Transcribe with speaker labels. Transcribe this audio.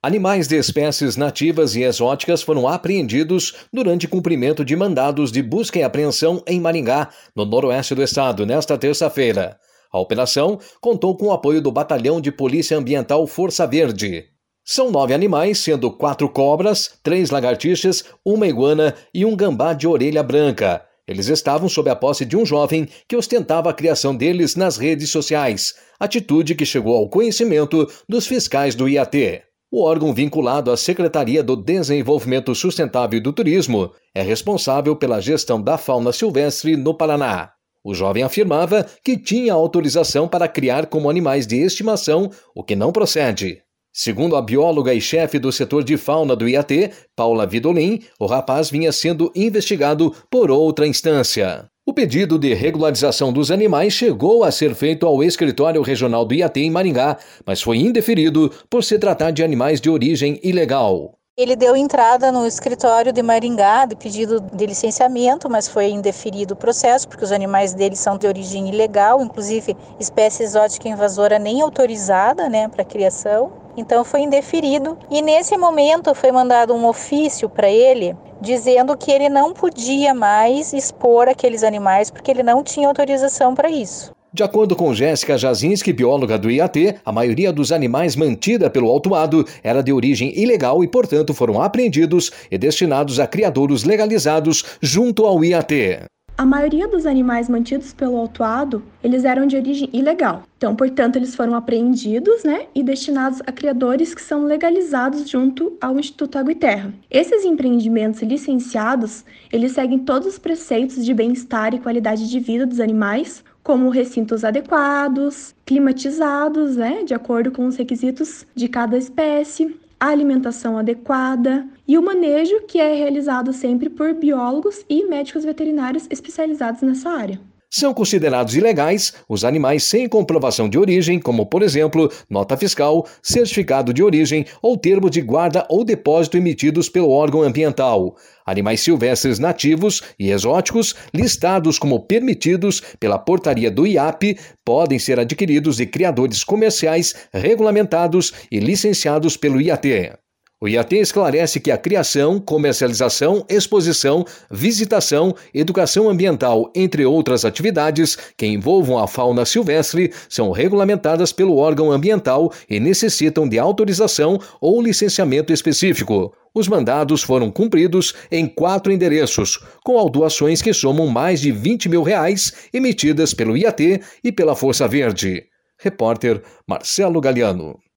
Speaker 1: Animais de espécies nativas e exóticas foram apreendidos durante cumprimento de mandados de busca e apreensão em Maringá, no noroeste do estado, nesta terça-feira. A operação contou com o apoio do Batalhão de Polícia Ambiental Força Verde. São 9 animais, sendo 4 cobras, 3 lagartixas, uma iguana e um gambá de orelha branca. Eles estavam sob a posse de um jovem que ostentava a criação deles nas redes sociais, atitude que chegou ao conhecimento dos fiscais do IAT. O órgão vinculado à Secretaria do Desenvolvimento Sustentável e do Turismo é responsável pela gestão da fauna silvestre no Paraná. O jovem afirmava que tinha autorização para criar como animais de estimação, o que não procede. Segundo a bióloga e chefe do setor de fauna do IAT, Paula Vidolin, o rapaz vinha sendo investigado por outra instância. O pedido de regularização dos animais chegou a ser feito ao escritório regional do IAT em Maringá, mas foi indeferido por se tratar de animais de origem ilegal.
Speaker 2: Ele deu entrada no escritório de Maringá de pedido de licenciamento, mas foi indeferido o processo, porque os animais dele são de origem ilegal, inclusive espécie exótica invasora nem autorizada, para criação. Então foi indeferido e nesse momento foi mandado um ofício para ele dizendo que ele não podia mais expor aqueles animais porque ele não tinha autorização para isso.
Speaker 1: De acordo com Jéssica Jazinski, bióloga do IAT, a maioria dos animais mantida pelo autuado era de origem ilegal e, portanto, foram apreendidos e destinados a criadouros legalizados junto ao IAT.
Speaker 3: A maioria dos animais mantidos pelo autuado, eles eram de origem ilegal. Então, portanto, eles foram apreendidos, e destinados a criadores que são legalizados junto ao Instituto Água e Terra. Esses empreendimentos licenciados, eles seguem todos os preceitos de bem-estar e qualidade de vida dos animais, como recintos adequados, climatizados, de acordo com os requisitos de cada espécie, a alimentação adequada e o manejo que é realizado sempre por biólogos e médicos veterinários especializados nessa área.
Speaker 1: São considerados ilegais os animais sem comprovação de origem, como, por exemplo, nota fiscal, certificado de origem ou termo de guarda ou depósito emitidos pelo órgão ambiental. Animais silvestres nativos e exóticos, listados como permitidos pela portaria do IAP, podem ser adquiridos de criadores comerciais regulamentados e licenciados pelo IAT. O IAT esclarece que a criação, comercialização, exposição, visitação, educação ambiental, entre outras atividades que envolvam a fauna silvestre, são regulamentadas pelo órgão ambiental e necessitam de autorização ou licenciamento específico. Os mandados foram cumpridos em 4 endereços, com autuações que somam mais de R$20 mil emitidas pelo IAT e pela Força Verde. Repórter Marcelo Galiano.